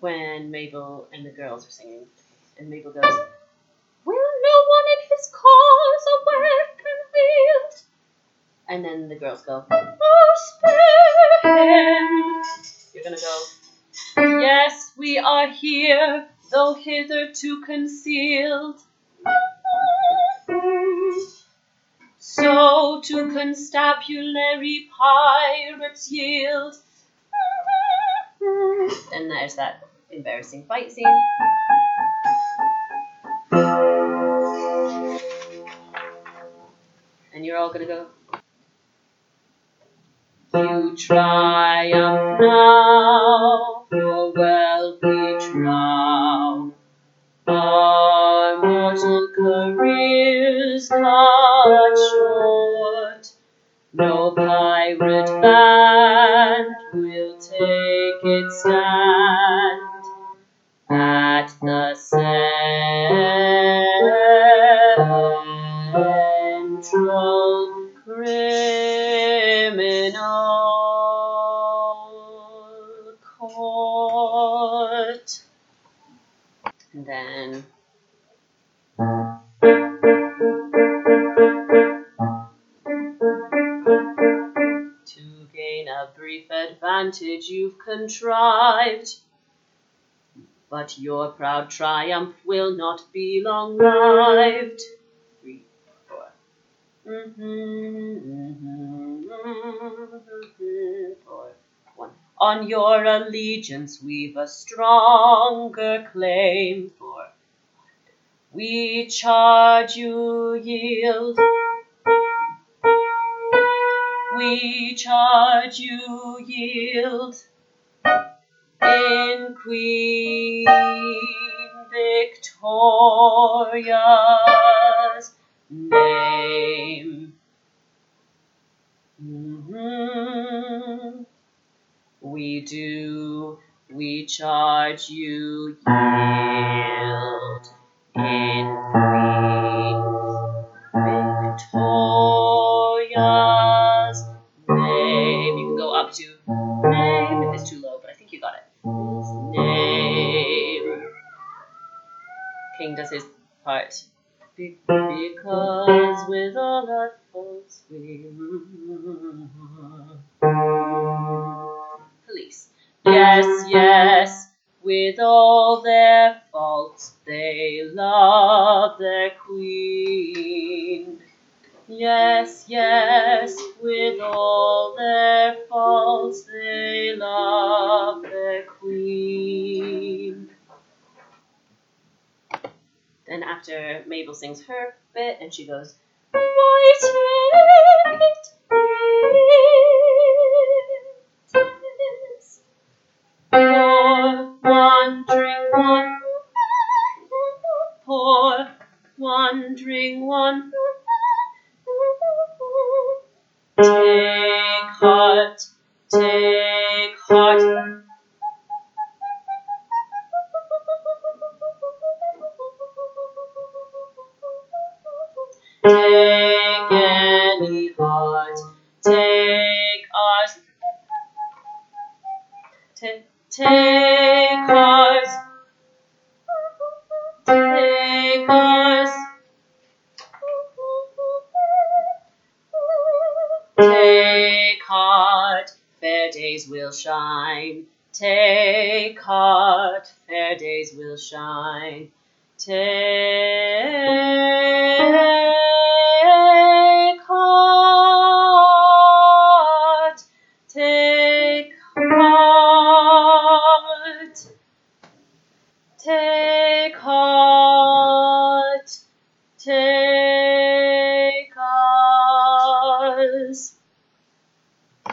when Mabel and the girls are singing, and Mabel goes, "Will no one in his cause a weapon wield?" And then the girls go, "Oh, spare him." You're gonna go, "Yes, we are here, though hitherto concealed. So to constabulary pirates yield." And there's that embarrassing fight scene. And you're all gonna go, "You triumph now, for well we trow, our mortal careers cut short. No pirate band will take its stand at the Central Criminal Court." And then to gain a brief advantage you've contrived, but your proud triumph will not be long-lived. 3, 4. 4, 1. On your allegiance we've a stronger claim, for we charge you yield. We charge you yield in Queen Victoria's name. We charge you yield in Queen Victoria's name. You can go up to name if it's too low, but I think you got it. His name. King does his part. Because with all our faults we... Police. Yes, yes, with all their faults they love their queen. Yes, yes, with all their faults they love their queen. Then after Mabel sings her bit and she goes, "Why take it is pour one, drink one, pour one, drink one, take heart, take heart." Take any heart, take ours. Take ours, take ours. Take heart, fair days will shine. Take heart, fair days will shine. Take